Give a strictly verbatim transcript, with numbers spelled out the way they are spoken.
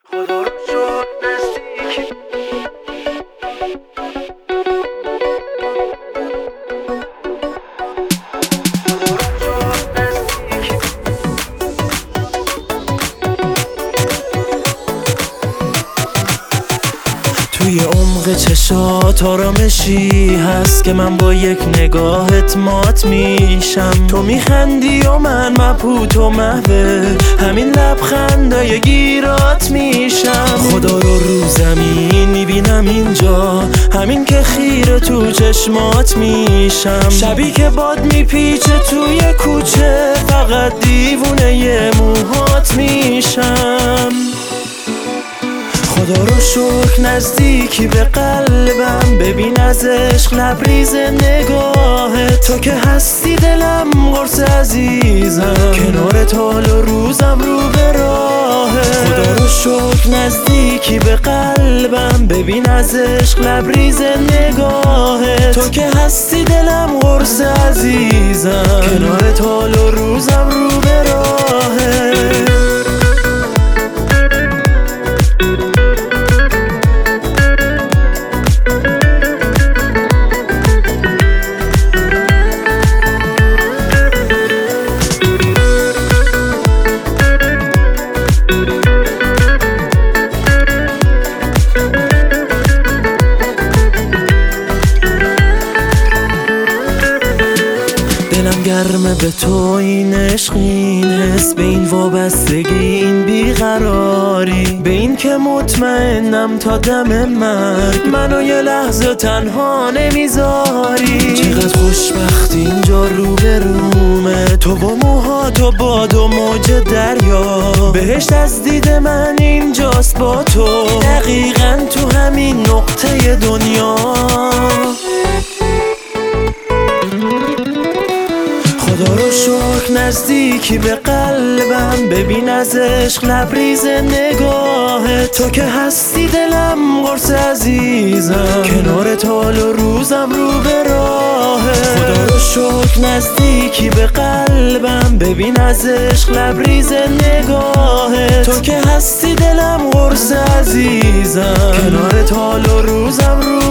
خدا رو شد نزدیکی توی عمق چشات آرامشی هست که من با یک نگاهت مات میشم. تو میخندی و من مبهوت و محو همین لبخندای گیرات میشم. خدا رو رو زمین میبینم اینجا، همین که خیره تو چشمات میشم. شبی که باد میپیچه توی کوچه فقط دیوونه ی موهات میشم. خدا رو شکر نزدیکی به قلبم، ببین از عشق لبریز نگاهت. تو که هستی دلم قرص عزیزم، کنارت حال و روزم رو به راهت. خدا رو شکر نزدیکی به قلبم، ببین از عشق لبریز نگاهت. تو که هستی دلم قرص عزیزم، کنارت حال و روزم رو به راهت. دلم گرمه به تو، این عشق، این حس، به این وابستگی، این بیقراری، به این که مطمئنم تا دم مرگ منو یه لحظه تنها نمیذاری. چقدر خوشبختی اینجا رو به رومه، تو با موهات و باد و موج دریا. بهشت از دید من اینجاست با تو، دقیقاً تو همین نقطه دنیا. خدا رو شکر نزدیکی به قلبم، ببین از عشق لبریز نگاهت. تو که هستی دلم قرص عزیزم، کنارت حال و روزم رو به راهت. خدا رو شکر نزدیکی به قلبم، ببین از عشق لبریز نگاهت. تو که هستی دلم قرص عزیزم، کنارت حال و روزم رو